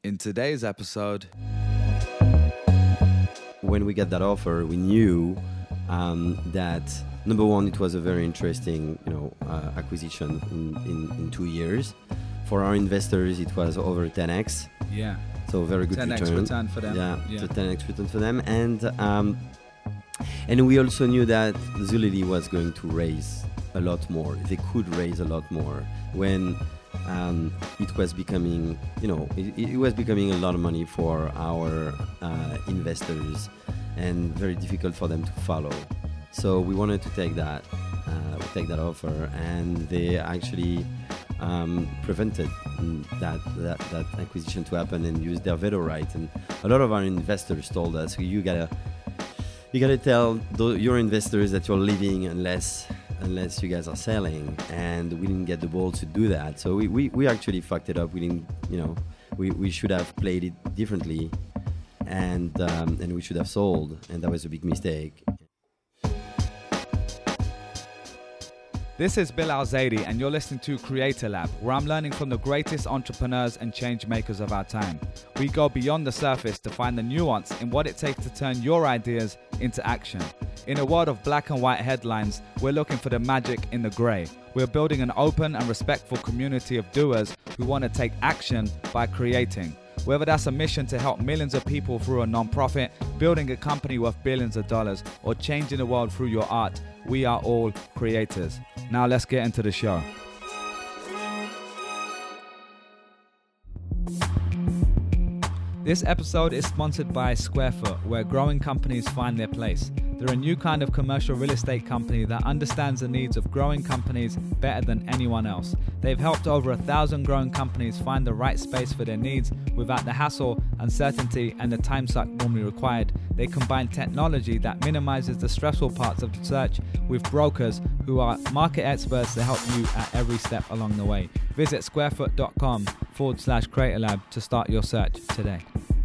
In today's episode, when we got that offer, we knew that number one, it was a very interesting, acquisition in 2 years. For our investors, it was over 10x. yeah, So very good 10x return for them. Yeah, so 10x return for them, and we also knew that Zulily was going to raise a lot more. They could raise a lot more when it was becoming, it was becoming a lot of money for our investors and very difficult for them to follow. So we wanted to take that offer, and they actually prevented that acquisition to happen and used their veto right. And a lot of our investors told us, you gotta tell your investors that you're leaving unless you guys are selling, and we didn't get the balls to do that. So we actually fucked it up. We didn't, we should have played it differently, and we should have sold, and that was a big mistake. This is Bilal Zaidi, and you're listening to Creator Lab, where I'm learning from the greatest entrepreneurs and change makers of our time. We go beyond the surface to find the nuance in what it takes to turn your ideas into action. In a world of black and white headlines, we're looking for the magic in the grey. We're building an open and respectful community of doers who want to take action by creating. Whether that's a mission to help millions of people through a non-profit, building a company worth billions of dollars, or changing the world through your art, we are all creators. Now let's get into the show. This episode is sponsored by Squarefoot, where growing companies find their place. They're a new kind of commercial real estate company that understands the needs of growing companies better than anyone else. They've helped over 1,000 growing companies find the right space for their needs without the hassle, uncertainty, and the time suck normally required. They combine technology that minimizes the stressful parts of the search with brokers who are market experts to help you at every step along the way. Visit squarefoot.com/creatorlab to start your search today.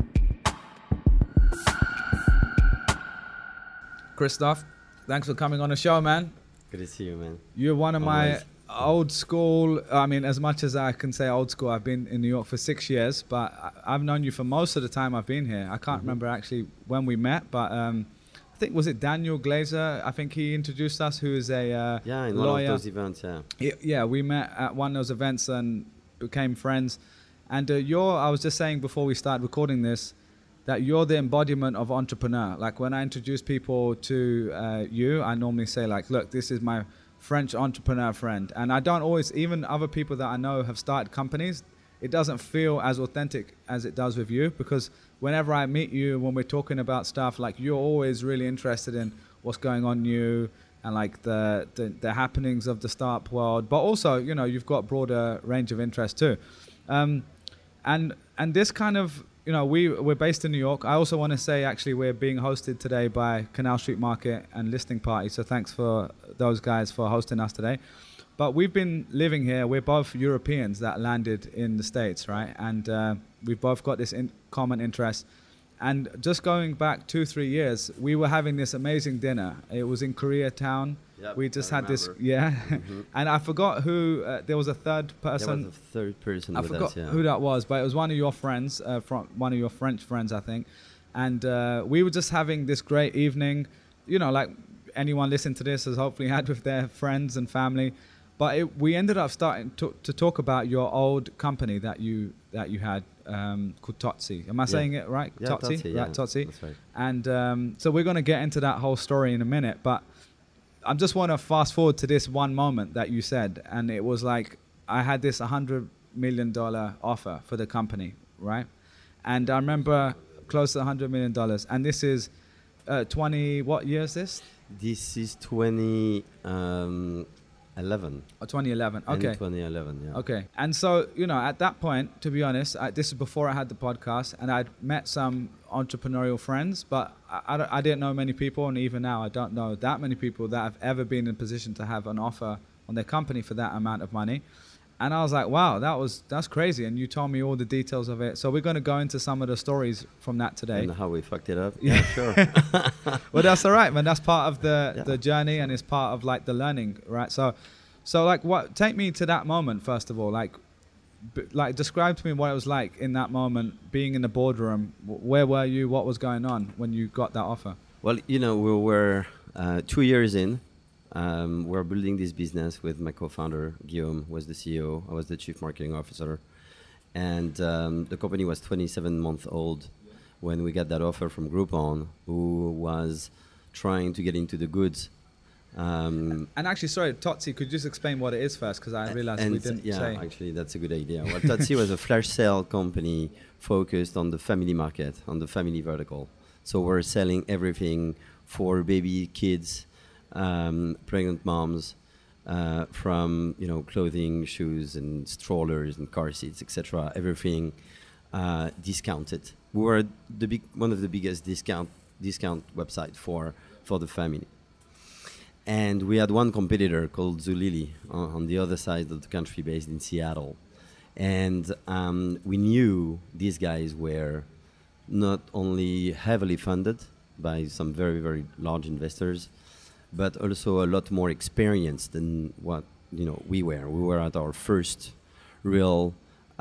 Christophe, thanks for coming on the show, man. Good to see you, man. You're one of my Always. old school, I mean, as much as I can say old school, I've been in New York for 6 years, but I've known you for most of the time I've been here. I can't remember actually when we met, but I think, was it Daniel Glazer? I think he introduced us, who is a In lawyer. one of those events, Yeah, we met at one of those events and became friends. And I was just saying before we start recording this, that you're the embodiment of entrepreneur. Like when I introduce people to you, I normally say like, look, this is my French entrepreneur friend. And I don't always, even other people that I know have started companies, it doesn't feel as authentic as it does with you, because whenever I meet you, when we're talking about stuff, like you're always really interested in what's going on new and like the happenings of the startup world, but also, you've got broader range of interest too. And this kind of, we're based in New York. I also want to say, actually, we're being hosted today by Canal Street Market and Listing Party. So thanks for those guys for hosting us today. But we've been living here. We're both Europeans that landed in the States, right? And we've both got this common interest. And just going back 2-3 years, we were having this amazing dinner. It was in Koreatown. Yep, we just I had this, remember. And I forgot who, there was a third person. There was a third person I with forgot us, yeah. who that was, but it was one of your friends, one of your French friends, I think. And we were just having this great evening, like anyone listening to this has hopefully had with their friends and family. But we ended up starting to talk about your old company that you had called Totsi. Am I saying it right? Yeah, Totsi? Totsi, yeah. Right, Totsi. That's right. And so we're going to get into that whole story in a minute, but I just want to fast forward to this one moment that you said, and it was like, I had this $100 million offer for the company, right? And I remember close to $100 million, and this is 20, what year is this? This is 2011. Oh, 2011, okay. End 2011, yeah. Okay, and so, at that point, to be honest, this is before I had the podcast, and I'd met some entrepreneurial friends, but I didn't know many people, and even now I don't know that many people that have ever been in a position to have an offer on their company for that amount of money. And I was like, wow, that's crazy. And you told me all the details of it. So we're going to go into some of the stories from that today. And how we fucked it up. Yeah, sure. Well, that's all right, man. That's part of the journey, and it's part of like the learning, right? So like, take me to that moment first of all. Like, like describe to me what it was like in that moment, being in the boardroom. Where were you? What was going on when you got that offer? Well, you know, we were 2 years in. We're building this business with my co-founder, Guillaume, was the CEO. I was the chief marketing officer. And the company was 27 months old when we got that offer from Groupon, who was trying to get into the goods. And actually, sorry, Totsi, could you just explain what it is first? Because I realized we didn't say. Yeah, actually, that's a good idea. Well, Totsi was a flash sale company focused on the family market, on the family vertical. So we're selling everything for baby, kids, pregnant moms, from clothing, shoes, and strollers and car seats, etc. Everything discounted. We were one of the biggest discount website for the family. And we had one competitor called Zulily on the other side of the country, based in Seattle. And we knew these guys were not only heavily funded by some very, very large investors, but also a lot more experienced than what we were. We were at our first real,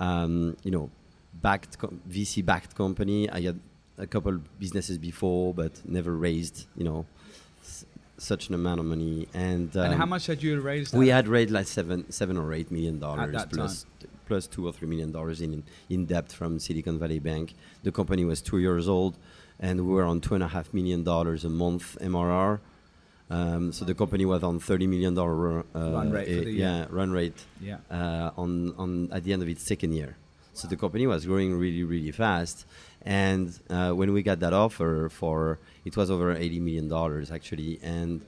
VC-backed company. I had a couple businesses before, but never raised, such an amount of money. And how much had you raised? We had raised like $7 or $8 million plus $2 or $3 million in debt from Silicon Valley Bank. The company was 2 years old, and we were on $2.5 million a month MRR. So the company was on $30 million run rate for the year. Run rate. Yeah. On at the end of its second year. So the company was growing really, really fast. And when we got that offer it was over $80 million actually. And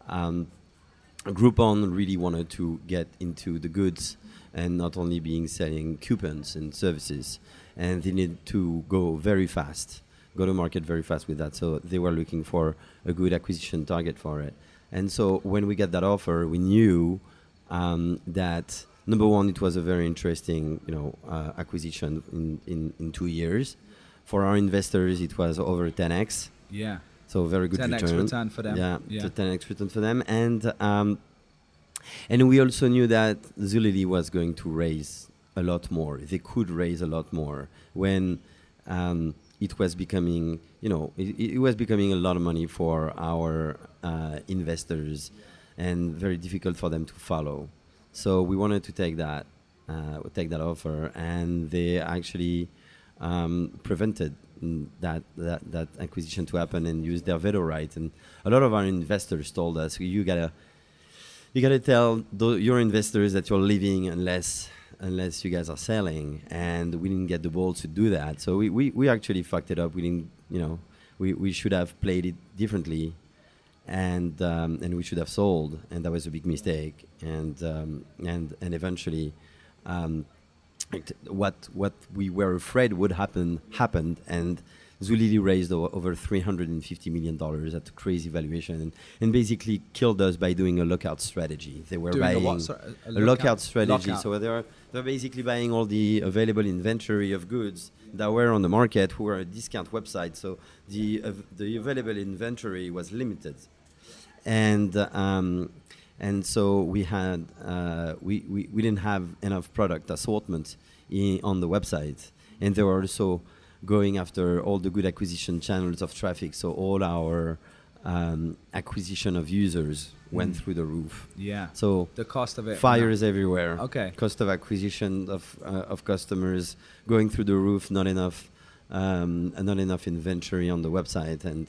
Groupon really wanted to get into the goods and not only selling coupons and services. And they needed to go to market very fast with that. So they were looking for a good acquisition target for it. And so when we got that offer, we knew that number one, it was a very interesting, acquisition in 2 years. For our investors, it was over 10x. Yeah. So very good 10x return for them. Yeah. 10x return for them. And we also knew that Zulily was going to raise a lot more. They could raise a lot more when it was becoming, it was becoming a lot of money for our investors and very difficult for them to follow. So we wanted to take that offer, and they actually prevented that acquisition to happen and used their veto right. And a lot of our investors told us, you gotta tell your investors that you're leaving unless you guys are selling. And we didn't get the balls to do that. So we actually fucked it up. We didn't, we should have played it differently. And we should have sold, and that was a big mistake. And eventually, what we were afraid would happen happened, and Zulily raised over $350 million at a crazy valuation, and basically killed us by doing a lockout strategy. They were buying a lockout strategy. Lockout. So they're basically buying all the available inventory of goods that were on the market, who were a discount website. So the available inventory was limited. And so we had we didn't have enough product assortment on the website, and they were also going after all the good acquisition channels of traffic. So all our acquisition of users went through the roof. Yeah. So the cost of it. Fires everywhere. Okay. Cost of acquisition of customers going through the roof. Not enough inventory on the website, and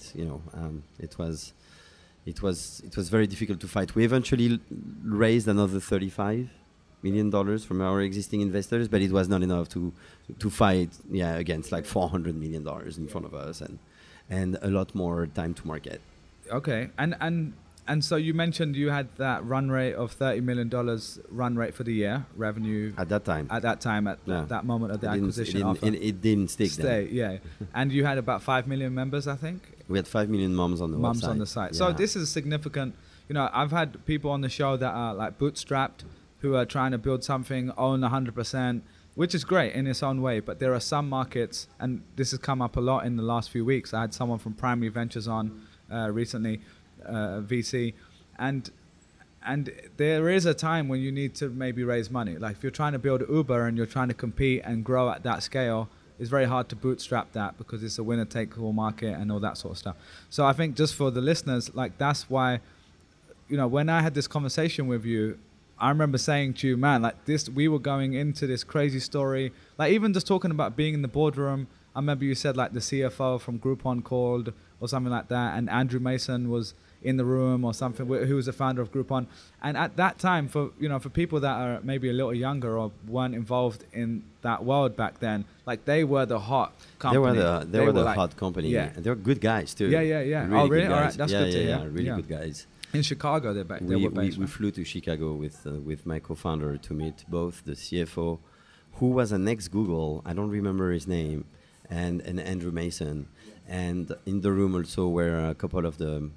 it was very difficult to fight. We eventually raised another $35 million from our existing investors, but it was not enough to fight against like $400 million in front of us and a lot more time to market. Okay, and so you mentioned you had that run rate of $30 million run rate for the year revenue at that time. At that moment of the acquisition offer. It didn't stay. Yeah, and you had about 5 million members, I think. We had 5 million moms on the site. Yeah. So this is significant. I've had people on the show that are like bootstrapped, who are trying to build something, own 100%, which is great in its own way. But there are some markets, and this has come up a lot in the last few weeks. I had someone from Primary Ventures on recently, VC, and and there is a time when you need to maybe raise money. Like if you're trying to build Uber and you're trying to compete and grow at that scale, it's very hard to bootstrap that because it's a winner-take-all market and all that sort of stuff. So I think just for the listeners, like that's why, you know, when I had this conversation with you, I remember saying to you, man, like this, we were going into this crazy story, like even just talking about being in the boardroom. I remember you said like the CFO from Groupon called or something like that, and Andrew Mason was in the room or something, who was the founder of Groupon. And at that time, for people that are maybe a little younger or weren't involved in that world back then, like they were the hot company. They were the like, hot company. Yeah. And they were good guys too. Yeah. Really Oh, really? All right. That's good to hear. Really good guys. In Chicago, they were based. We flew to Chicago with my co-founder to meet both the CFO, who was an ex-Google, I don't remember his name, and Andrew Mason. And in the room also were a couple of the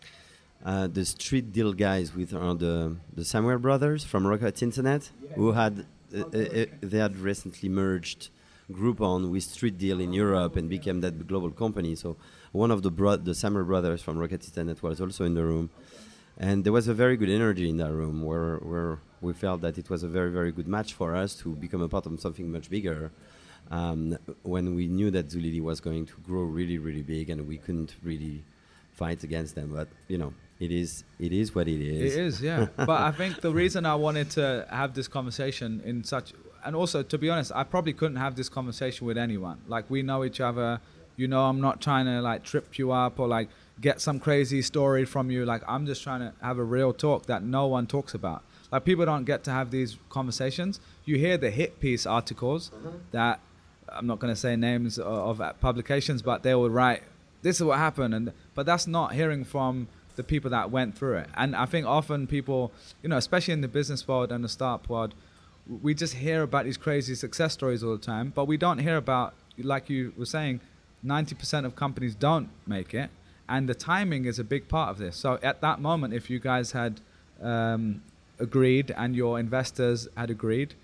street deal guys with the Samuel brothers from Rocket Internet, who had they had recently merged Groupon with Street Deal in Europe and became that global company. So one of the Samuel brothers from Rocket Internet was also in the room, and there was a very good energy in that room where we felt that it was a very, very good match for us to become a part of something much bigger. When we knew that Zulily was going to grow really, really big, and we couldn't really fight against them, but you know, it is what it is. It is, yeah. But I think the reason I wanted to have this conversation in such, and also to be honest, I probably couldn't have this conversation with anyone. Like we know each other, you know, I'm not trying to like trip you up or like get some crazy story from you. Like I'm just trying to have a real talk that no one talks about. Like people don't get to have these conversations. You hear the hit piece articles that, I'm not going to say names of publications, but they will write, this is what happened. But that's not hearing from the people that went through it. And I think often people, you know, especially in the business world and the startup world, we just hear about these crazy success stories all the time, but we don't hear about, like you were saying, 90% of companies don't make it. And the timing is a big part of this. So at that moment, if you guys had agreed and your investors had agreed,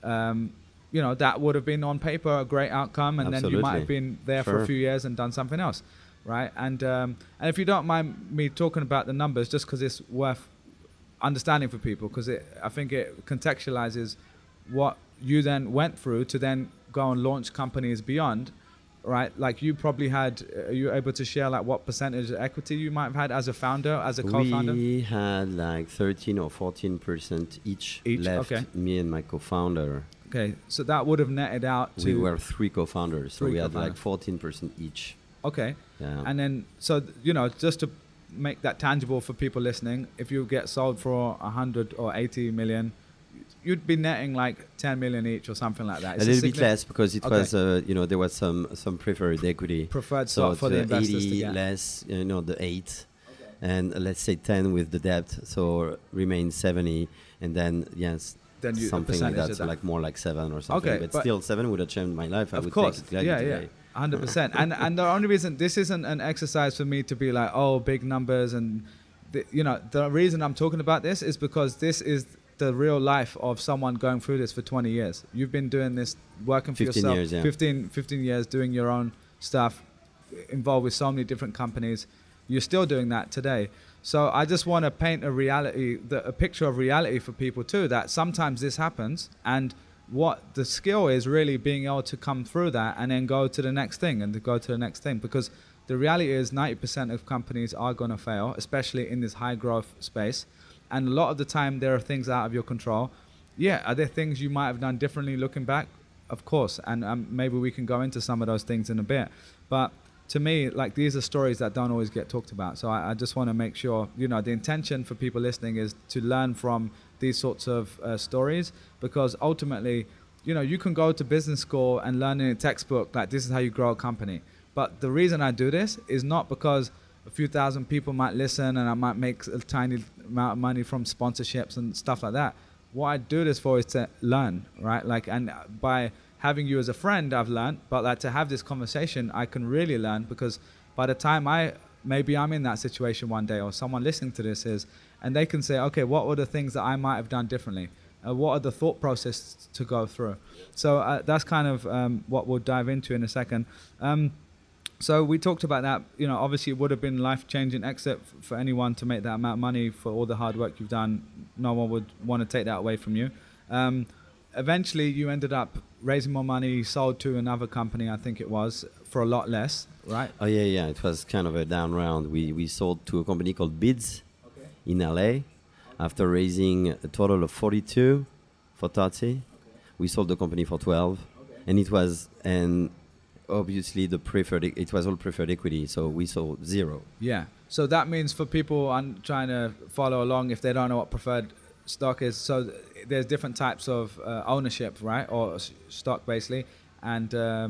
you know, that would have been on paper a great outcome, and Absolutely. then you might have been there for a few years and done something else, right? And if you don't mind me talking about the numbers, just because it's worth understanding for people, because I think it contextualizes what you then went through to then go and launch companies beyond, right? Like you probably had, are you able to share like what percentage of equity you might have had as a founder, as a co-founder? We had like 13 or 14% each left, okay. Me and my co-founder. Okay, so that would have netted out to... We were three co-founders, so we had like 14% each. Okay, yeah. And then, so, you know, just to make that tangible for people listening, if you get sold for 100 or 80 million, you'd be netting like 10 million each or something like that. It's a little bit less because it was, you know, there was some preferred equity. Preferred stock for the investors 80 to get. less, you know, the 8, and let's say 10 with the debt, so remains 70, and then, yes, then you, something like that, so like more like 7 or something. Okay, but still, 7 would have changed my life. I would take it gladly today. 100%. and the only reason, this isn't an exercise for me to be like, oh, big numbers, and you know, the reason I'm talking about this is because this is the real life of someone going through this for 20 years. You've been doing this, working for 15 yourself, years, yeah. 15 years, doing your own stuff, involved with so many different companies. You're still doing that today. So I just want to paint a picture of reality for people too, that sometimes this happens, and what the skill is really being able to come through that and then go to the next thing and to go to the next thing. Because the reality is 90% of companies are going to fail, especially in this high growth space. And a lot of the time there are things out of your control. Yeah, are there things you might have done differently looking back? Of course. And maybe we can go into some of those things in a bit. But to me, like, these are stories that don't always get talked about. So I just want to make sure, you know, the intention for people listening is to learn from these sorts of stories, because ultimately, you know, you can go to business school and learn in a textbook, like, this is how you grow a company. But the reason I do this is not because a few thousand people might listen and I might make a tiny amount of money from sponsorships and stuff like that. What I do this for is to learn, right? Like, and by having you as a friend, I've learned, but like to have this conversation, I can really learn, because by the time maybe I'm in that situation one day, or someone listening to this is, and they can say, okay, what were the things that I might have done differently? What are the thought process to go through? So that's kind of what we'll dive into in a second. So we talked about that. You know, obviously it would have been life-changing exit for anyone to make that amount of money for all the hard work you've done. No one would want to take that away from you. Eventually, you ended up raising more money, sold to another company, I think it was, for a lot less, right? Oh yeah. It was kind of a down round. We sold to a company called Bids in LA after raising a total of 42 for Totsi. We sold the company for 12, and it was obviously it was all preferred equity, so we sold 0. Yeah. So that means for people trying to follow along, if they don't know what preferred stock is, so there's different types of ownership, right, or stock basically, and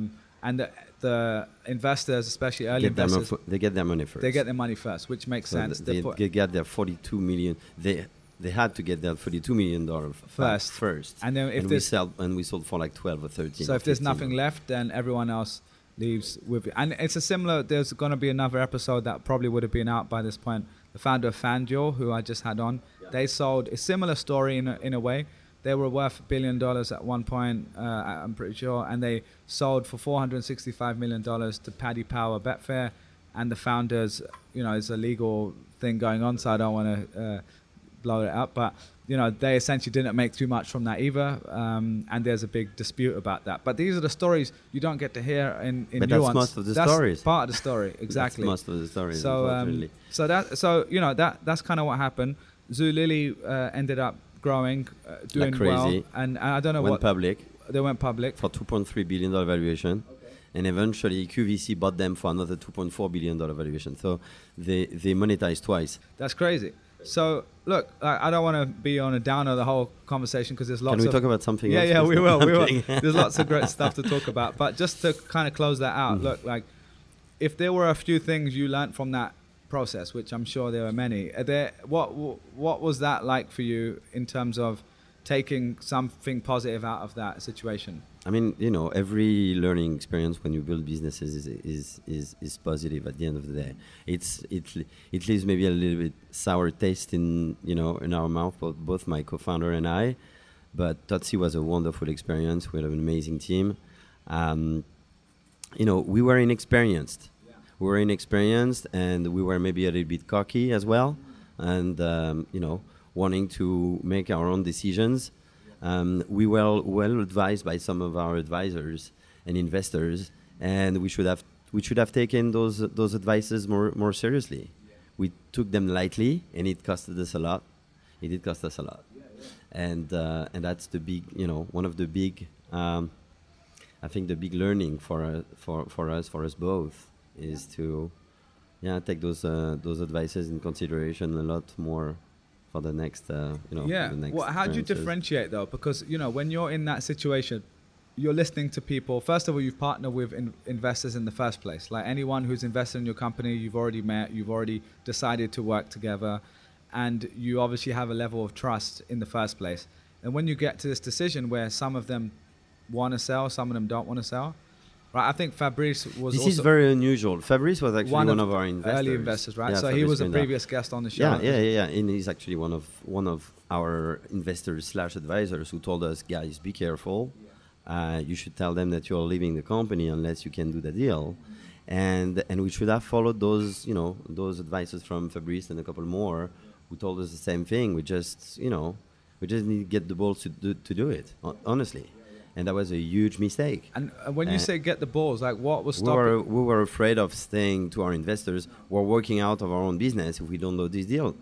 the investors, especially early investors, they get their money first. They get their money first, which makes sense. They get their 42 million. They had to get their $42 million first, and then we sold for like 12 or 13. So if there's nothing left, then everyone else leaves with it. And it's a similar. There's going to be another episode that probably would have been out by this point. The founder of FanDuel, who I just had on, they sold a similar story in a way. They were worth $1 billion at one point, I'm pretty sure, and they sold for $465 million to Paddy Power Betfair, and the founders, it's a legal thing going on, so I don't want to blow it up, but they essentially didn't make too much from that either, and there's a big dispute about that. But these are the stories you don't get to hear in but nuance. That's most of the stories. That's part of the story, exactly. That's most of the stories. So that's kind of what happened. Zulily ended up growing, doing like crazy. Well, and I don't know They went public for $2.3 billion valuation. And eventually QVC bought them for another $2.4 billion valuation. So they monetized twice. That's crazy. So look, I don't want to be on a downer the whole conversation because there's lots. Can we talk about something else? Yeah, we will. There's lots of great stuff to talk about. But just to kind of close that out, look, like if there were a few things you learned from that process, which I'm sure there were many, what was that like for you in terms of taking something positive out of that situation? I mean, every learning experience when you build businesses is positive at the end of the day. It leaves maybe a little bit sour taste in our mouth, both my co-founder and I. But Totsi was a wonderful experience. We had an amazing team. We were inexperienced. We were inexperienced, and we were maybe a little bit cocky as well, and wanting to make our own decisions. We were well advised by some of our advisors and investors, and we should have taken those advices more seriously. We took them lightly, and it costed us a lot. It did cost us a lot, and that's the big, one of the big, I think the big learning for us both is to, take those advices in consideration a lot more. For the next, For the next well, how do you differentiate though? Because when you're in that situation, you're listening to people. First of all, you've partnered with investors in the first place. Like anyone who's invested in your company, you've already met, you've already decided to work together, and you obviously have a level of trust in the first place. And when you get to this decision where some of them want to sell, some of them don't want to sell. Right, I think Fabrice was. This is very unusual. Fabrice was actually one of our investors, early investors, right? Yeah, so Fabrice he was a previous guest on the show. Yeah. And he's actually one of our investors / advisors who told us, guys, be careful. You should tell them that you're leaving the company unless you can do the deal, and we should have followed those advices from Fabrice and a couple more who told us the same thing. We just need to get the balls to do it, honestly. And that was a huge mistake. And when you say get the balls, like what was stopping? We were afraid of saying to our investors, we're working out of our own business if we don't do this deal.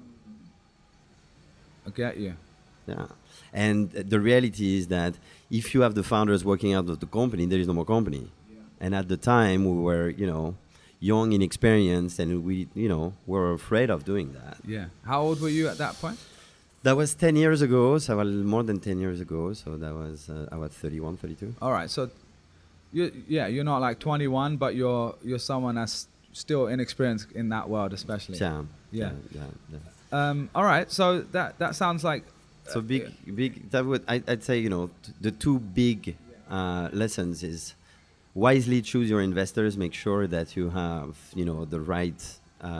I get you. Yeah. And the reality is that if you have the founders working out of the company, there is no more company. Yeah. And at the time, we were, young, inexperienced, and we were afraid of doing that. Yeah. How old were you at that point? That was 10 years ago, so more than 10 years ago. So that was, I was 31, 32. All right. So, you're not like 21, but you're someone that's still inexperienced in that world, especially. Yeah. All right. So that sounds like. So big. I'd say the two big lessons is wisely choose your investors. Make sure that you have the right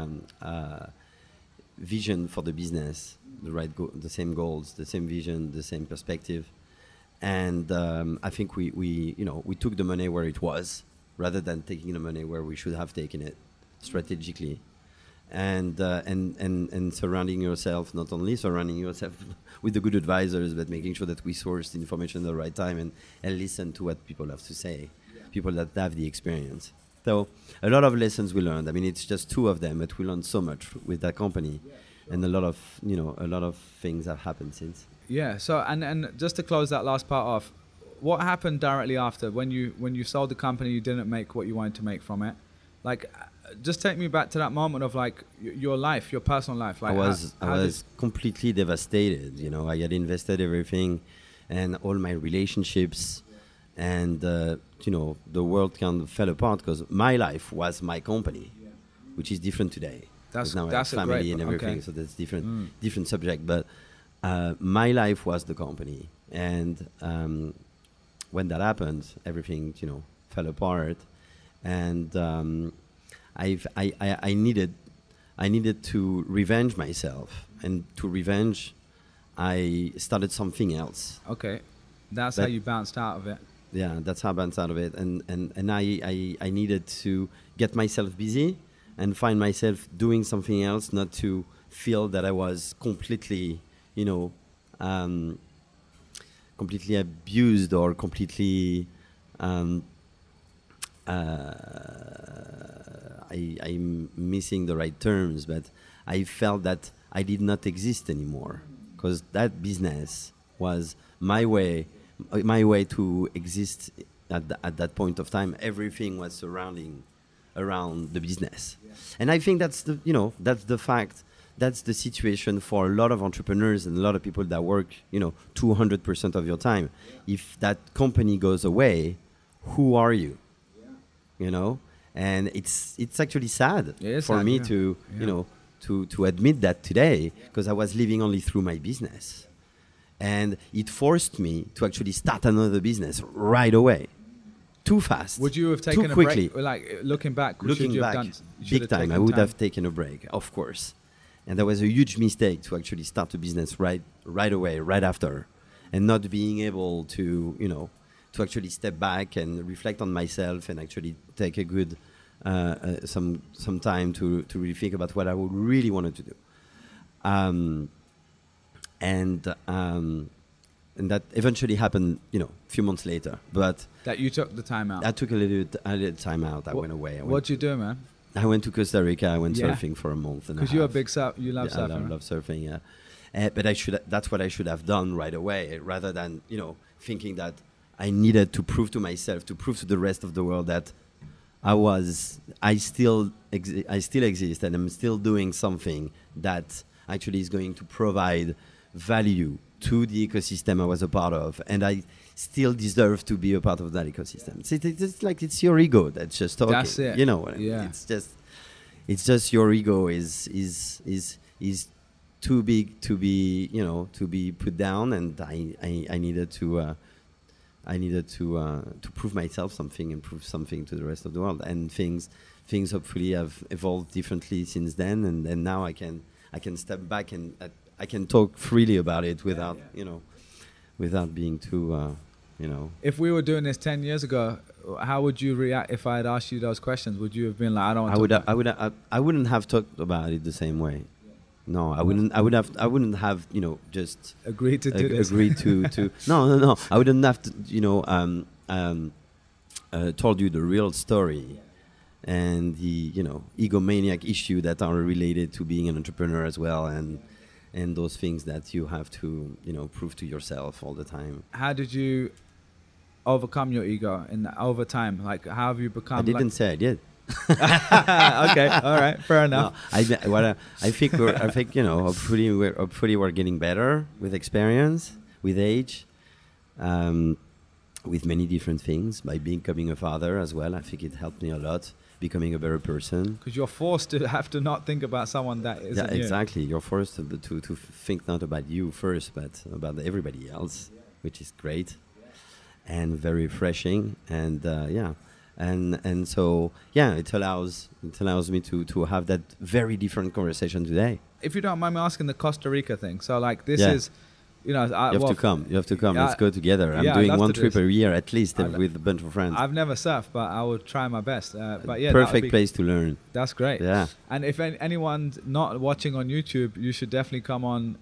vision for the business. The same goals, the same vision, the same perspective, and I think we took the money where it was, rather than taking the money where we should have taken it strategically. And surrounding yourself, not only surrounding yourself with the good advisors, but making sure that we source the information at the right time and listen to what people have to say, people that have the experience. So a lot of lessons we learned. I mean, it's just 2 of them, but we learned so much with that company, and a lot of things have happened since. Yeah. So and just to close that last part off, what happened directly after when you sold the company? You didn't make what you wanted to make from it. Like, just take me back to that moment of like your life, your personal life. Like I was completely devastated. You know, I had invested everything, and all my relationships, and you know, the world kind of fell apart because my life was my company, which is different today. Now I have family and everything, okay. So that's different subject. But my life was the company, and when that happened, everything, you know, fell apart, and I needed to revenge myself, and to revenge, I started something else. Okay, that's how you bounced out of it. Yeah, that's how I bounced out of it, and I needed to get myself busy and find myself doing something else, not to feel that I was completely, you know, completely abused or completely. I'm missing the right terms, but I felt that I did not exist anymore, because that business was my way to exist at that point of time. Everything was surrounding around the business, and I think that's the fact. That's the situation for a lot of entrepreneurs and a lot of people that work, 200% of your time. If that company goes away, who are you? And it's actually sad for me to admit that today, because I was living only through my business, and it forced me to actually start another business right away, too fast. Would you have taken a break? Like looking back, big time. I would have taken a break, of course. And that was a huge mistake to actually start a business right away, right after, and not being able to, to actually step back and reflect on myself and actually take a good some time to really think about what I would really wanted to do. And that eventually happened, a few months later. But that you took the time out. I took a little time out. I went away. What'd you do, man? I went to Costa Rica. I went surfing for a month. Because you're a big you love surfing. I love surfing. Yeah, but that's what I should have done right away, rather than thinking that I needed to prove to myself, to prove to the rest of the world that I still exist, and I'm still doing something that actually is going to provide value to the ecosystem I was a part of, and I still deserve to be a part of that ecosystem. It's like it's your ego that's just talking. That's it. You know what I mean? Yeah. It's just your ego is too big to be to be put down, and I needed to prove myself something and prove something to the rest of the world, and things hopefully have evolved differently since then, and now I can step back and I can talk freely about it without without being too If we were doing this 10 years ago, how would you react if I had asked you those questions? Would you have been like, I don't want to? I wouldn't have talked about it the same way. No, I wouldn't. I wouldn't have just agreed to do this. Agreed to no. I wouldn't have to told you the real story and the egomaniac issue that are related to being an entrepreneur as well, and those things that you have to prove to yourself all the time. How did you overcome your ego over time? Like, how have you become? I didn't say I did. Okay, all right, fair enough. No, I think hopefully we're getting better with experience, with age, with many different things. By becoming a father as well, I think it helped me a lot, becoming a better person. Because you're forced to have to not think about someone that isn't you. Exactly. You're forced to think not about you first, but about everybody else, which is great and very refreshing. And And so it allows me to have that very different conversation today. If you don't mind me asking, the Costa Rica thing. So like this is You know, You have to come. You have to come. Let's go together. I'm yeah, I'd doing love one to do trip this. a year at least with a bunch of friends. I've never surfed, but I will try my best. But yeah, Perfect place to learn. That's great. Yeah. And if anyone's not watching on YouTube, you should definitely come on.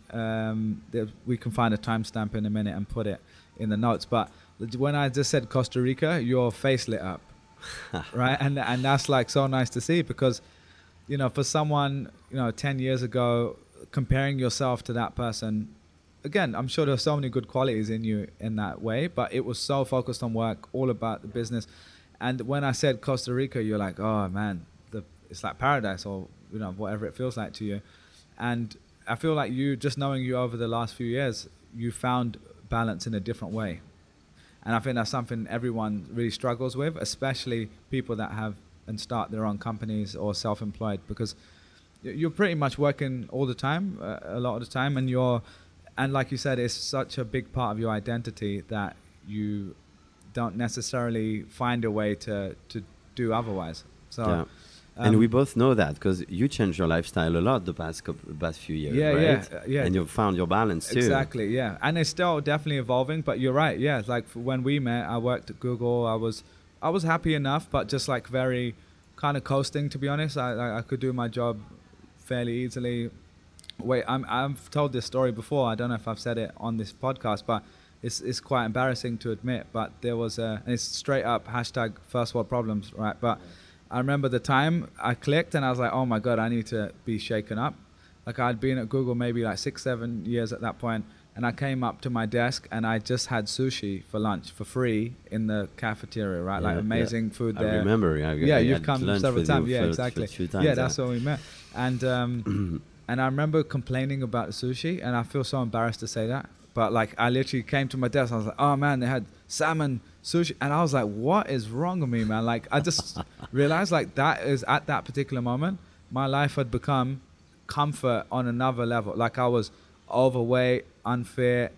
We can find a timestamp in a minute and put it in the notes. But when I just said Costa Rica, your face lit up, right? And that's like so nice to see, because, you know, for someone, you know, 10 years ago, comparing yourself to that person, again, I'm sure there are so many good qualities in you in that way, but it was so focused on work, all about the business. And when I said Costa Rica, you're like, oh man, it's like paradise, or, you know, whatever it feels like to you. And I feel like you, just knowing you over the last few years, you found balance in a different way. And I think that's something everyone really struggles with, especially people that have and start their own companies or self-employed, because you're pretty much working all the time, a lot of the time, and like you said, it's such a big part of your identity that you don't necessarily find a way to do otherwise. So, yeah. And we both know that, because you changed your lifestyle a lot the past few years, right? Yeah. And you've found your balance too. Exactly, yeah. And it's still definitely evolving, but you're right, yeah. Like when we met, I worked at Google. I was happy enough, but just like very kind of coasting, to be honest. I could do my job fairly easily. Wait, I've told this story before. I don't know if I've said it on this podcast, but it's quite embarrassing to admit. But there was and it's straight up hashtag first world problems, right? But I remember the time I clicked and I was like, oh my God, I need to be shaken up. Like I'd been at Google maybe like 6-7 years at that point, and I came up to my desk and I just had sushi for lunch for free in the cafeteria, right? Like amazing food there. I remember. You've come several times. Yeah, exactly. Yeah, that's when we met. And and I remember complaining about the sushi, and I feel so embarrassed to say that. But like, I literally came to my desk. I was like, oh man, they had salmon sushi. And I was like, what is wrong with me, man? Like, I just realized like that is at that particular moment, my life had become comfort on another level. Like I was overweight, unfit,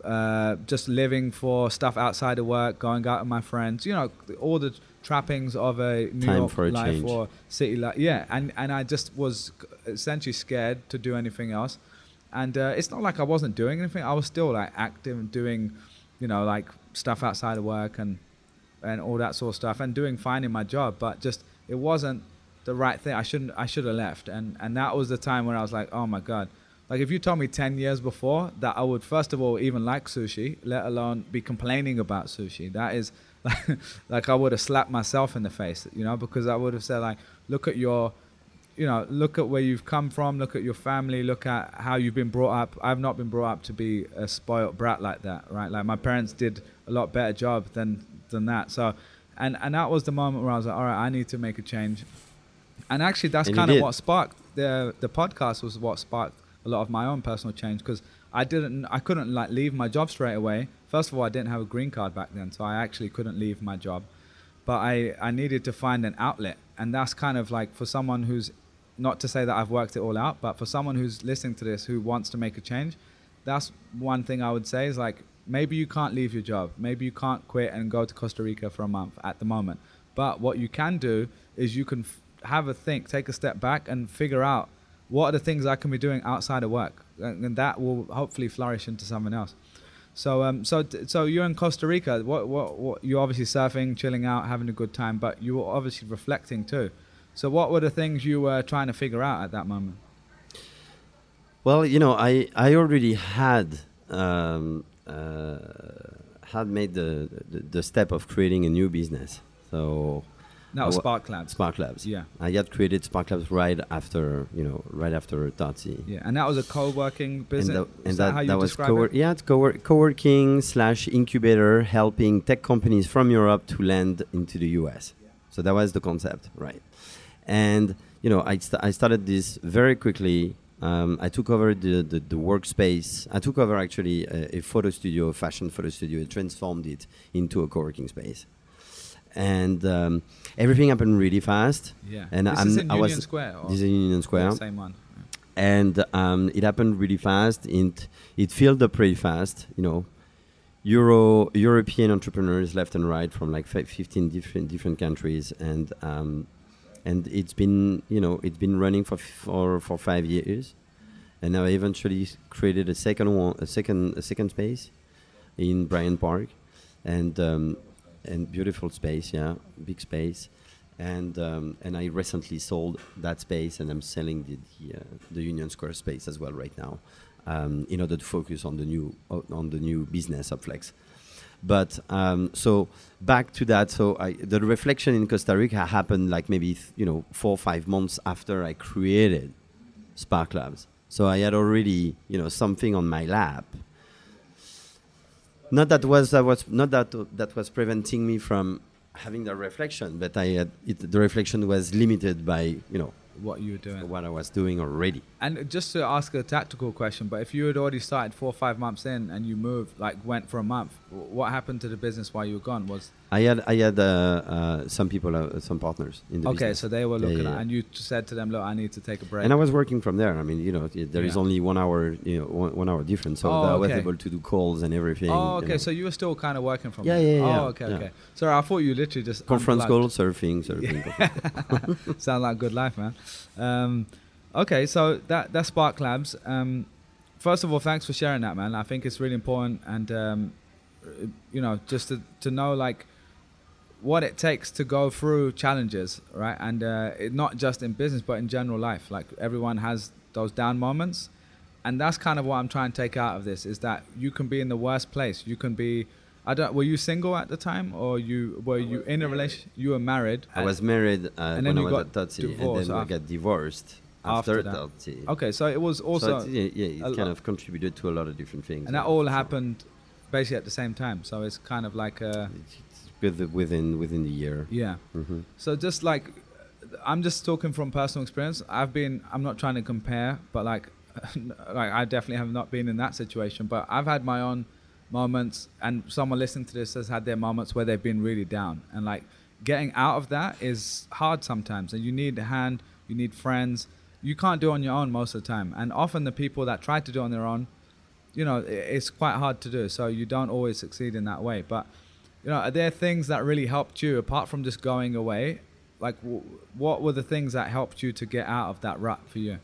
just living for stuff outside of work, going out with my friends, you know, all the trappings of a New York life or city life. Yeah, and I just was essentially scared to do anything else. And it's not like I wasn't doing anything. I was still like active and doing, you know, like stuff outside of work and all that sort of stuff, and doing fine in my job. But just it wasn't the right thing. I should have left. And that was the time when I was like, oh my God. Like if you told me 10 years before that I would first of all even like sushi, let alone be complaining about sushi, that is like I would have slapped myself in the face, you know, because I would have said like, look at where you've come from, look at your family, look at how you've been brought up. I've not been brought up to be a spoiled brat like that, right? Like my parents did a lot better job than that. So, and that was the moment where I was like, all right, I need to make a change. And actually that's kind of what sparked the podcast, was what sparked a lot of my own personal change, because I couldn't like leave my job straight away. First of all, I didn't have a green card back then, so I actually couldn't leave my job. But I needed to find an outlet, and that's kind of like for someone who's, not to say that I've worked it all out, but for someone who's listening to this who wants to make a change, that's one thing I would say is like, maybe you can't leave your job, maybe you can't quit and go to Costa Rica for a month at the moment. But what you can do is you can take a step back and figure out what are the things I can be doing outside of work, and that will hopefully flourish into something else. So so you're in Costa Rica. What you're obviously surfing, chilling out, having a good time, but you were obviously reflecting too. So what were the things you were trying to figure out at that moment? Well, you know, I already had made the step of creating a new business. So that was Spark Labs. Spark Labs. Yeah. I had created Spark Labs right after Tati. Yeah, and that was a co-working business. And that how you was describe it? Yeah, it's co-working / incubator, helping tech companies from Europe to land into the US. Yeah. So that was the concept, right? And you know, I started this very quickly. I took over the workspace. I took over actually a photo studio, a fashion photo studio. I transformed it into a co-working space. And everything happened really fast. Yeah. And this is in Union Square? This is in Union Square. Yeah, same one. Yeah. And it happened really fast. It filled up pretty fast. You know, European entrepreneurs left and right from like 15 different countries, and it's been running for 5 years, and I eventually created a second space in Bryant Park, and beautiful space, yeah, big space, and I recently sold that space, and I'm selling the Union Square space as well right now, in order to focus on the new business of Flex. But so back to that, so the reflection in Costa Rica happened like maybe 4 or 5 months after I created Spark Labs. So I had already something on my lap. Not that was preventing me from having the reflection, but the reflection was limited by what you were doing, what I was doing already. And just to ask a tactical question, but if you had already started 4 or 5 months in and you went for a month, what happened to the business while you were gone? I had some people, some partners in the business. Okay, so they were looking at, and you said to them, look, I need to take a break. And I was working from there. I mean, there is only 1 hour, 1 hour difference, so I was able to do calls and everything. Oh, okay, so you were still kind of working from there. Yeah. Oh, okay. Sorry, I thought you literally just conference call, surfing. Sounds like good life, man. Okay, so that's Spark Labs. First of all, thanks for sharing that, man. I think it's really important, and just to know like what it takes to go through challenges, right? And not just in business, but in general life. Like everyone has those down moments, and that's kind of what I'm trying to take out of this, is that you can be in the worst place. You can be, were you single at the time, or were you in a relationship? You were married. I was married when I was at Totsi, and then I got divorced after Totsi. Okay, so it was also... So it kind of contributed to a lot of different things. And that all happened basically at the same time, so it's kind of like within the year. Yeah. Mm-hmm. So just like, I'm just talking from personal experience. I'm not trying to compare, but like I definitely have not been in that situation, but I've had my own moments, and someone listening to this has had their moments where they've been really down, and like getting out of that is hard sometimes, and you need a hand, you need friends. You can't do it on your own most of the time, and often the people that try to do it on their own, it's quite hard to do, so you don't always succeed in that way. But are there things that really helped you apart from just going away? Like what were the things that helped you to get out of that rut for you?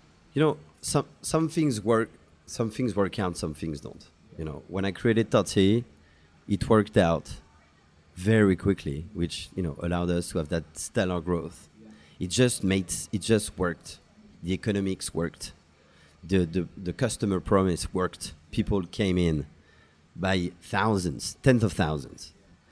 Some things work out, some things don't. When I created Totsi, it worked out very quickly, which allowed us to have that stellar growth. It just worked. The economics worked. The customer promise worked. People came in by thousands, tens of thousands.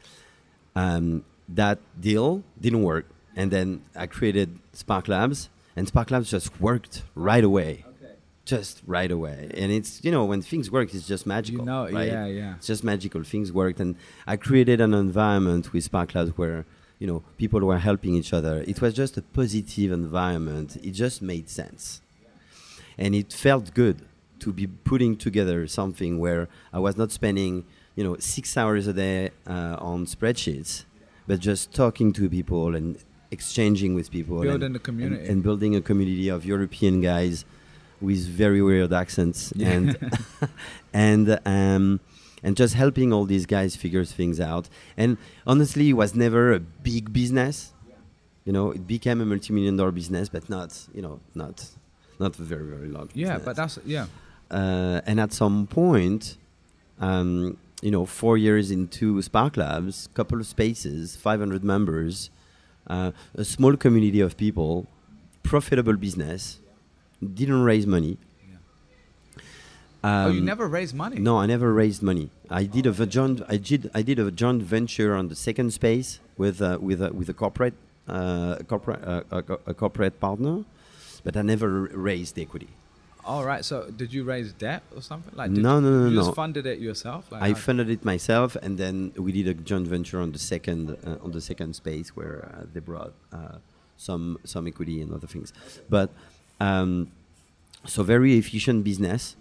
That deal didn't work, and then I created Spark Labs, and Spark Labs just worked right away. Just right away. And it's, when things work, it's just magical. Right? Yeah. It's just magical. Things worked. And I created an environment with Spark Labs where, people were helping each other. It was just a positive environment. It just made sense. And it felt good to be putting together something where I was not spending, 6 hours a day on spreadsheets, but just talking to people and exchanging with people. Building a community. And building a community of European guys with very weird accents and just helping all these guys figure things out. And honestly, it was never a big business. It became a multi-million-dollar business, but not a very, very large business. Yeah, but that's, yeah. And at some point, 4 years into Spark Labs, couple of spaces, 500 members, a small community of people, profitable business, didn't raise money. You never raised money? No, I never raised money. I did a joint venture on the second space with a corporate partner, but I never raised equity. All right. So did you raise debt or something? Like No. You just funded it yourself? I funded it myself, and then we did a joint venture on the second space where they brought some equity and other things. But so very efficient business.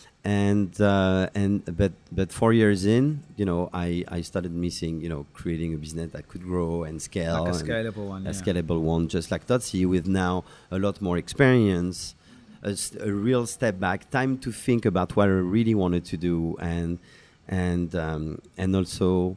But 4 years in, I started missing, creating a business that could grow and scale. Like a scalable one. Scalable one, just like Totsi, with now a lot more experience, a real step back, time to think about what I really wanted to do, and also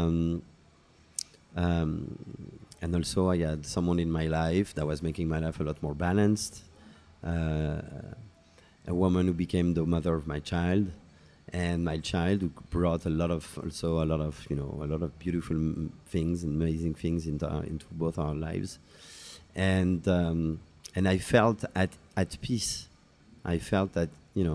I had someone in my life that was making my life a lot more balanced. a woman who became the mother of my child, and my child who brought a lot of beautiful things, amazing things into both our lives, and I felt at peace. I felt at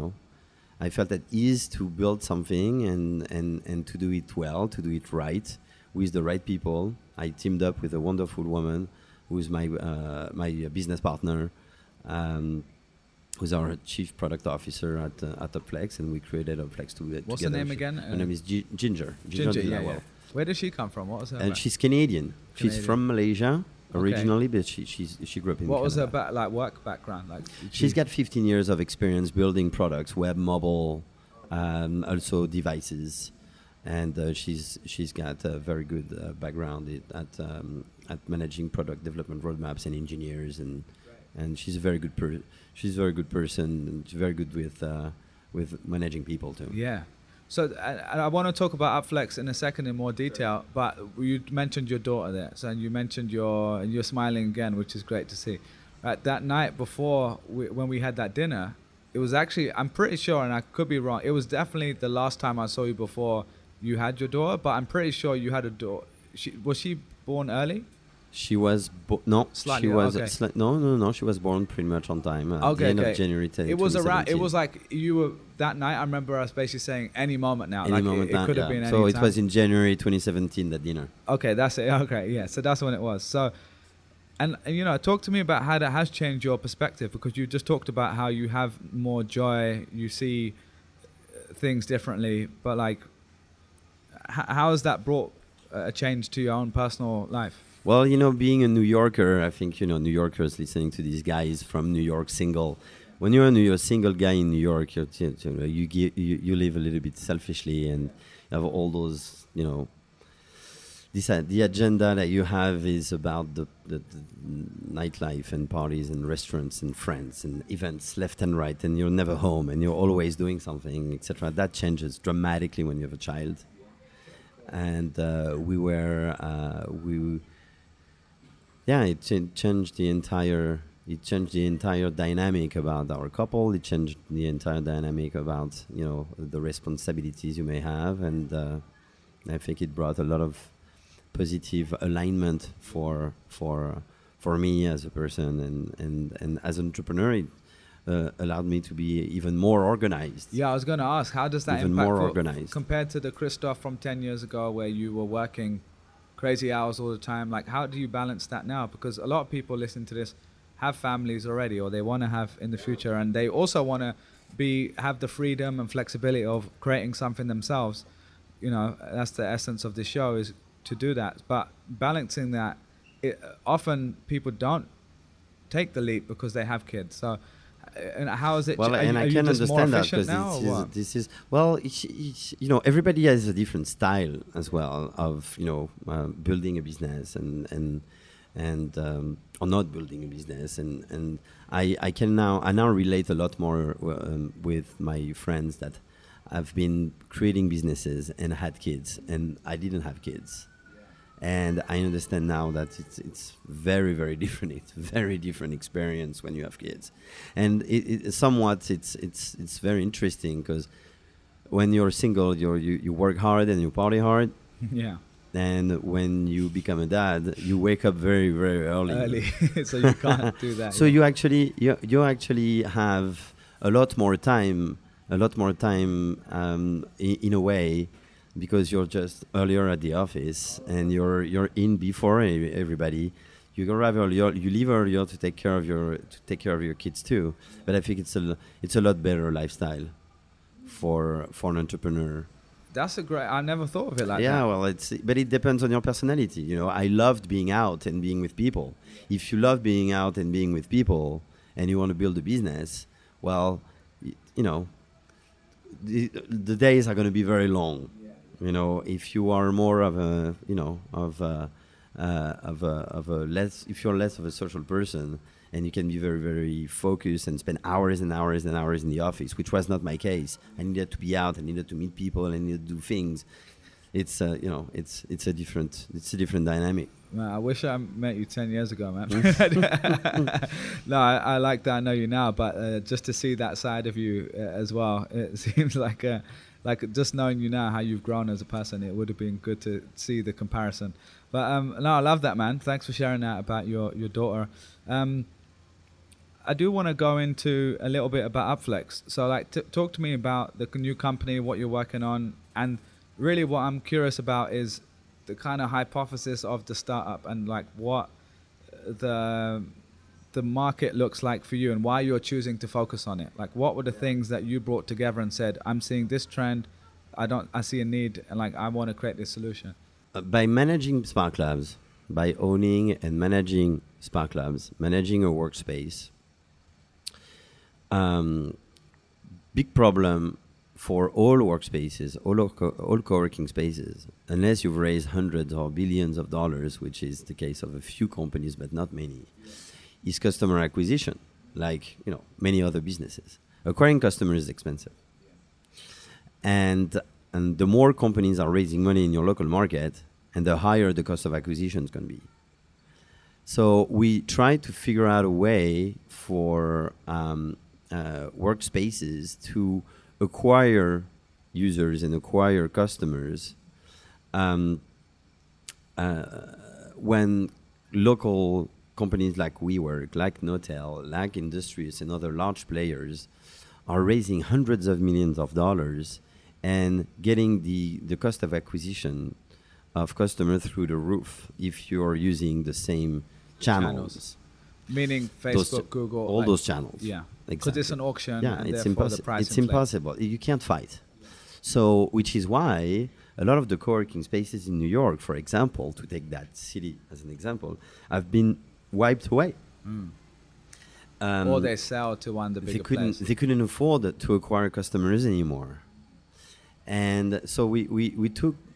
ease to build something and to do it well, to do it right with the right people. I teamed up with a wonderful woman who's my business partner, who's our chief product officer at Upflex, and we created Upflex together. What's her name again? Her name is Ginger. Ginger, yeah. Where does she come from? What was her And she's Canadian. She's from Malaysia originally, but she grew up in Canada. What was her work background? She's got 15 years of experience building products, web, mobile, also devices, and she's got a very good background at managing product development roadmaps and engineers, and she's a very good person, and she's very good with managing people too. Yeah. So I want to talk about Upflex in a second in more detail, but you mentioned your daughter there. So you mentioned you're smiling again, which is great to see. That night before, when we had that dinner, it was actually, I'm pretty sure, and I could be wrong, it was definitely the last time I saw you before you had your daughter, but I'm pretty sure you had a daughter. Was she born early? She was no. Slightly, she was okay. no. She was born pretty much on time. At the end of January 10th. It was around. It was like you were that night. I remember us basically saying any moment now. Any moment it could have been any So time. it was in January 2017 that dinner. Okay, that's it. Okay, yeah. So that's when it was. So, and talk to me about how that has changed your perspective, because you just talked about how you have more joy, you see things differently, but like, how has that brought a change to your own personal life? Well, being a New Yorker, I think, New Yorkers listening to these guys from New York single. When you're a single guy in New York, you live a little bit selfishly, and you have all those, the agenda that you have is about the nightlife and parties and restaurants and friends and events left and right, and you're never home and you're always doing something, etc. That changes dramatically when you have a child. And it changed the entire dynamic about our couple. It changed the entire dynamic about the responsibilities you may have, and I think it brought a lot of positive alignment for me as a person, and as an entrepreneur. It allowed me to be even more organized. Yeah, I was going to ask, how does that even impact more organized compared to the Christophe from 10 years ago, where you were working crazy hours all the time? Like, how do you balance that now? Because a lot of people listening to this have families already, or they want to have in the future, and they also want to have the freedom and flexibility of creating something themselves. That's the essence of this show, is to do that. But balancing that, often people don't take the leap because they have kids. So, and how is it? Well, and I can understand that, because everybody has a different style as well of building a business and or not building a business, and I now relate a lot more with my friends that have been creating businesses and had kids, and I didn't have kids. And I understand now that it's very, very different. It's a very different experience when you have kids, and it's very interesting, because when you're single, you work hard and you party hard. Yeah. And when you become a dad, you wake up very, very early. So you can't do that. So you actually have a lot more time in a way, because you're just earlier at the office and you're in before everybody. You arrive earlier, you leave earlier to take care of your kids too. But I think it's a lot better lifestyle for an entrepreneur. That's I never thought of it like that. Yeah, well, but it depends on your personality. I loved being out and being with people. If you love being out and being with people and you want to build a business, well, the days are going to be very long. If you are more of if you're less of a social person, and you can be very, very focused and spend hours and hours and hours in the office, which was not my case. I needed to be out, I needed to meet people, I needed to do things. it's a different dynamic. Man, I wish I met you 10 years ago, man. No, I like that I know you now, but just to see that side of you as well, it seems like just knowing you now, how you've grown as a person, it would have been good to see the comparison. But no, I love that, man. Thanks for sharing that about your daughter. I do want to go into a little bit about Upflex. So, like, talk to me about the new company, what you're working on, and really what I'm curious about is the kind of hypothesis of the startup and like what the market looks like for you and why you're choosing to focus on it. Like, what were the things that you brought together and said, I'm seeing this trend, I see a need, and like I want to create this solution? By managing Spark Labs, by owning and managing Spark Labs, managing a workspace, big problem for all workspaces, all co-working spaces, unless you've raised hundreds or billions of dollars, which is the case of a few companies but not many, is customer acquisition, like many other businesses. Acquiring customers is expensive, and the more companies are raising money in your local market, and the higher the cost of acquisition is going to be. So we try to figure out a way for workspaces to acquire users and acquire customers when local companies like WeWork, like Knotel, like Industrious and other large players are raising hundreds of millions of dollars and getting the cost of acquisition of customers through the roof if you're using the same channels. Meaning Facebook, Google. All those channels. Yeah. Exactly. Because it's an auction. Yeah, and it's impossible. It's impossible. You can't fight. So, which is why a lot of the co-working spaces in New York, for example, to take that city as an example, have been wiped away. Or they sell to one of the bigger players. They couldn't afford to acquire customers anymore. And so we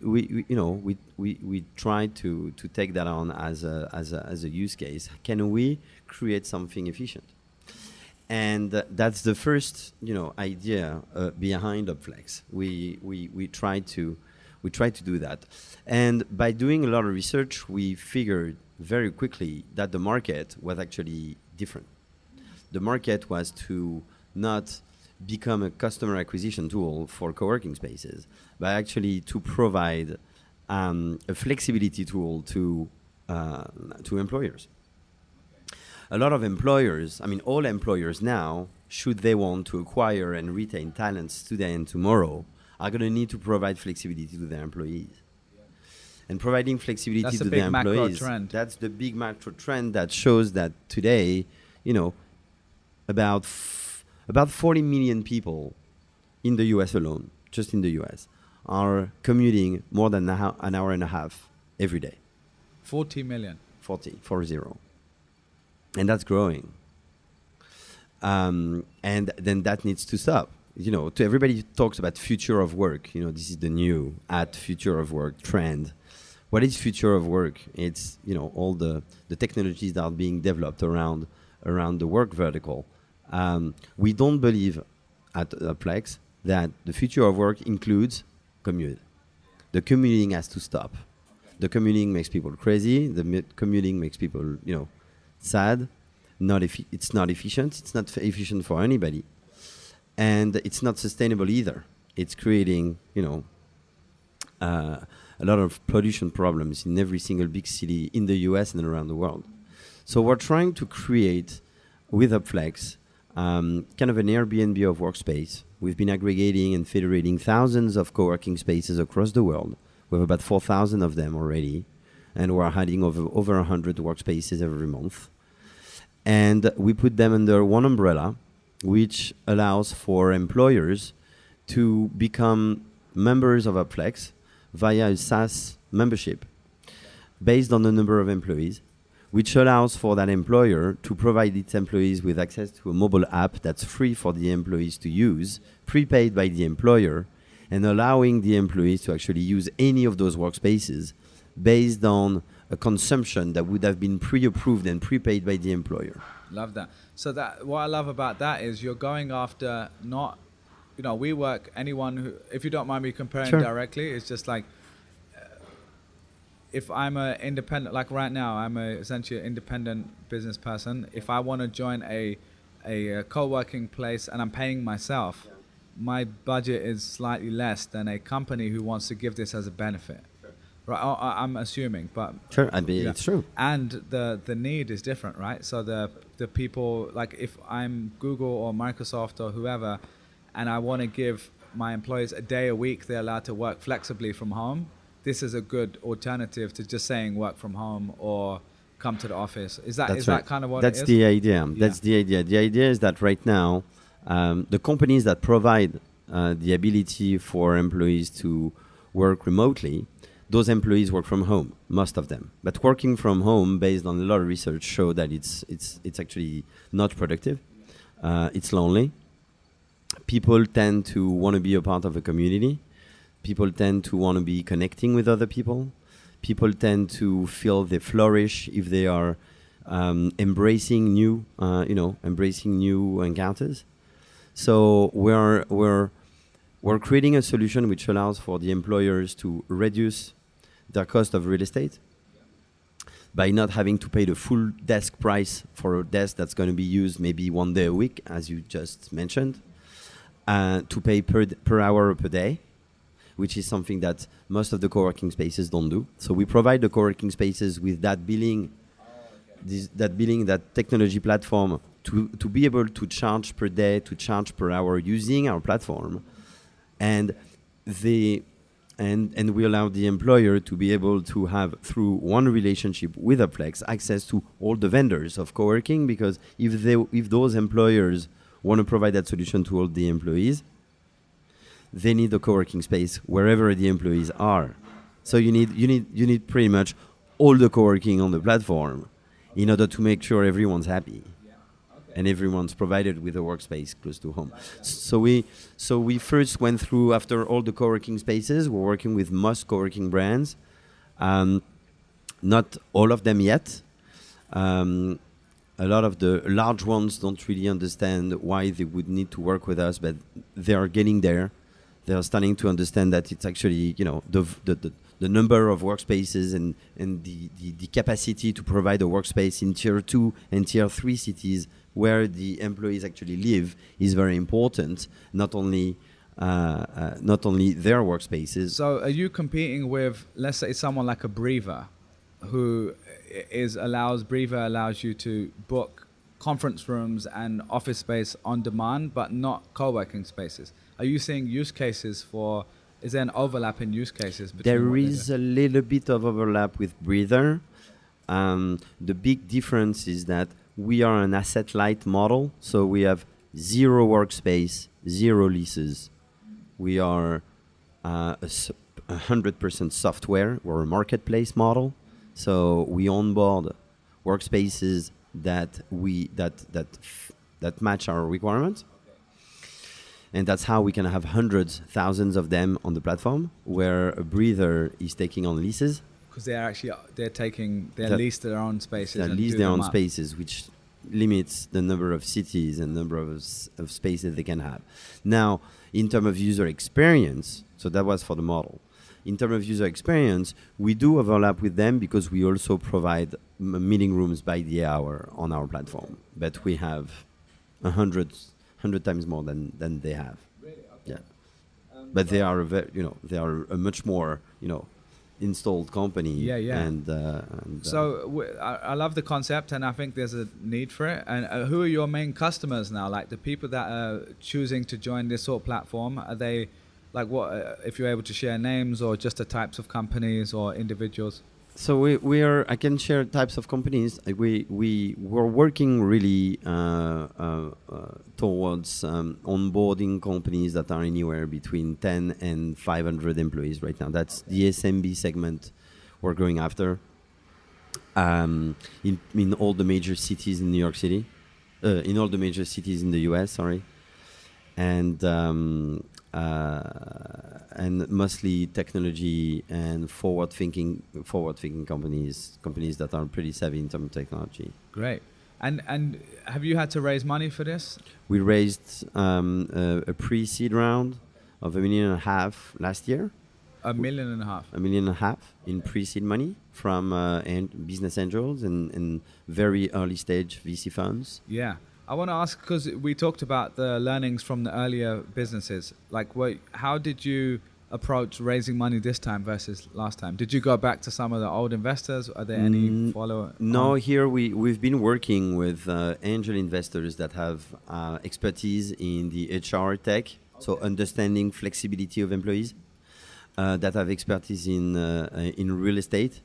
tried to take that on as a use case. Can we create something efficient? And that's the first idea behind Upflex. We tried to do that, and by doing a lot of research, we figured very quickly that the market was actually different. The market was to not become a customer acquisition tool for co-working spaces, but actually to provide a flexibility tool to employers. A lot of employers, all employers now, should they want to acquire and retain talents today and tomorrow, are going to need to provide flexibility to their employees. And providing flexibility to their employees, that's the big macro trend that shows that today, about 40 million people in the US alone, just in the US, are commuting more than an hour and a half every day. 40 million. 40. And that's growing. And then that needs to stop. To everybody talks about future of work. This is the new future of work trend. What is future of work? It's, all the technologies that are being developed around the work vertical. We don't believe at Upflex that the future of work includes commute. The commuting has to stop. The commuting makes people crazy. The commuting makes people, sad. It's not efficient. It's not efficient for anybody. And it's not sustainable either. It's creating, a lot of pollution problems in every single big city in the US and around the world. So we're trying to create, with Upflex, kind of an Airbnb of workspace. We've been aggregating and federating thousands of co-working spaces across the world. We have about 4,000 of them already, and we're adding over 100 workspaces every month. And we put them under one umbrella, which allows for employers to become members of Upflex via a SaaS membership based on the number of employees, which allows for that employer to provide its employees with access to a mobile app that's free for the employees to use, prepaid by the employer, and allowing the employees to actually use any of those workspaces based on a consumption that would have been pre-approved and prepaid by the employer. Love that. So what I love about that is you're going after not, WeWork, anyone who, if you don't mind me comparing Sure. directly, it's just like, if I'm a independent, like right now, I'm essentially an independent business person. If I want to join a co-working place and I'm paying myself, my budget is slightly less than a company who wants to give this as a benefit. Right, I'm assuming, but Sure, it's true. and the need is different, right? So the people, like if I'm Google or Microsoft or whoever, and I want to give my employees a day a week they're allowed to work flexibly from home, this is a good alternative to just saying work from home or come to the office. Is that That's is right. that kind of what That's it is? the idea. Yeah. That's the idea. The idea is that right now, the companies that provide the ability for employees to work remotely, those employees work from home, most of them. But working from home, based on a lot of research, show that it's actually not productive. It's lonely. People tend to want to be a part of a community. People tend to want to be connecting with other people. People tend to feel they flourish if they are embracing new encounters. So we're creating a solution which allows for the employers to reduce their cost of real estate by not having to pay the full desk price for a desk that's going to be used maybe one day a week, as you just mentioned, to pay per hour or per day, which is something that most of the co-working spaces don't do. So we provide the co-working spaces with that billing, that technology platform to be able to charge per day, to charge per hour using our platform, and we allow the employer to be able to have, through one relationship with Upflex, access to all the vendors of co-working, because if those employers want to provide that solution to all the employees, they need the co-working space wherever the employees are. So you need pretty much all the co-working on the platform in order to make sure everyone's happy and everyone's provided with a workspace close to home. So we first went through, after all the co-working spaces, we're working with most co-working brands. Not all of them yet. A lot of the large ones don't really understand why they would need to work with us, but they are getting there. They are starting to understand that it's actually, the number of workspaces and the capacity to provide a workspace in tier 2 and tier 3 cities where the employees actually live is very important. Not only their workspaces. So are you competing with, let's say, someone like a Breather, who Breather allows you to book conference rooms and office space on demand, but not co-working spaces? Are you seeing use cases is there an overlap in use cases? There is a little bit of overlap with Breather. The big difference is that we are an asset-light model, so we have 0 workspace, 0 leases. We are 100% software. We're a marketplace model, so we onboard workspaces that match our requirements. And that's how we can have hundreds, thousands of them on the platform, where a Breather is taking on leases. Because they lease their own spaces. They lease their own spaces, which limits the number of cities and number of spaces they can have. Now, in terms of user experience, so that was for the model. In terms of user experience, we do overlap with them because we also provide meeting rooms by the hour on our platform. But we have 100 times more than they have. Really? Okay. Yeah. But they are a much more, installed company. Yeah. So I love the concept, and I think there's a need for it. And who are your main customers now? Like the people that are choosing to join this sort of platform, are they like what? If you're able to share names, or just the types of companies or individuals? So I can share types of companies. We're working really towards onboarding companies that are anywhere between 10 and 500 employees right now. That's the SMB segment we're going after. In all the major cities in New York City, in all the major cities in the US, sorry, and mostly technology and forward-thinking companies that are pretty savvy in terms of technology. Great. And have you had to raise money for this? We raised a pre-seed round of $1.5 million last year. $1.5 million. $1.5 million in pre-seed money from business angels and very early stage VC funds. Yeah. I want to ask, because we talked about the learnings from the earlier businesses. Like, how did you approach raising money this time versus last time? Did you go back to some of the old investors? Are there any follow-up? No, here we've been working with angel investors that have expertise in the HR tech, so understanding flexibility of employees, that have expertise in real estate,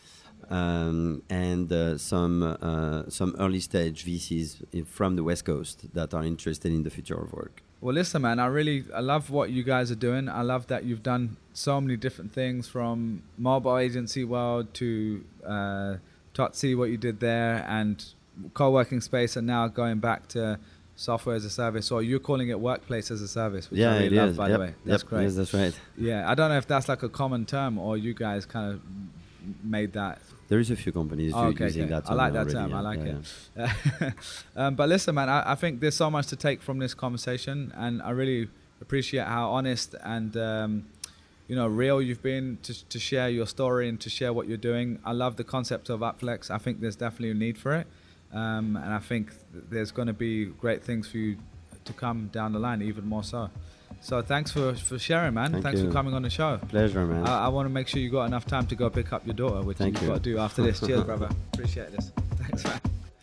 and some early stage VCs from the West Coast that are interested in the future of work. Well, listen, man, I love what you guys are doing. I love that you've done so many different things, from mobile agency world to Totsi, what you did there, and co-working space, and now going back to software as a service, or you're calling it workplace as a service, which I really love, by the way. That's great. Yes, that's right. Yeah, I don't know if that's like a common term, or you guys kind of made that. There is a few companies using that term. I like that already, term. yeah. I like it. But listen, man, I think there's so much to take from this conversation, and I really appreciate how honest and real you've been to share your story and to share what you're doing. I love the concept of Upflex. I think there's definitely a need for it, and I think there's going to be great things for you to come down the line, even more so. So thanks for sharing, man. Thanks for coming on the show. Pleasure, man. I want to make sure you got enough time to go pick up your daughter, which you've got to do after this. Cheers, brother. Appreciate this. Thanks, man.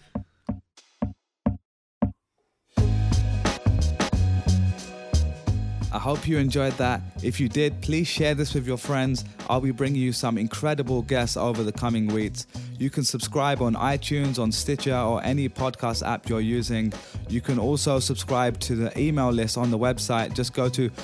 I hope you enjoyed that. If you did, please share this with your friends. I'll be bringing you some incredible guests over the coming weeks. You can subscribe on iTunes, on Stitcher, or any podcast app you're using. You can also subscribe to the email list on the website. Just go to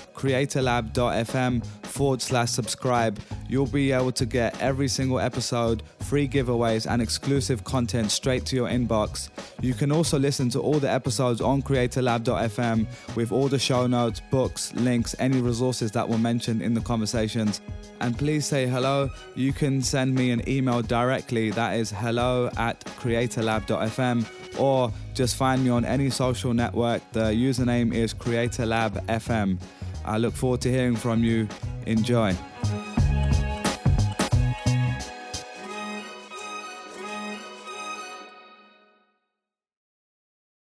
creatorlab.fm/subscribe. You'll be able to get every single episode, free giveaways, and exclusive content straight to your inbox. You can also listen to all the episodes on creatorlab.fm with all the show notes, books, links, any resources that were mentioned in the conversations. And please say hello. You can send me an email directly. That is hello@creatorlab.fm, or just find me on any social network. The username is creatorlabfm. I look forward to hearing from you. Enjoy.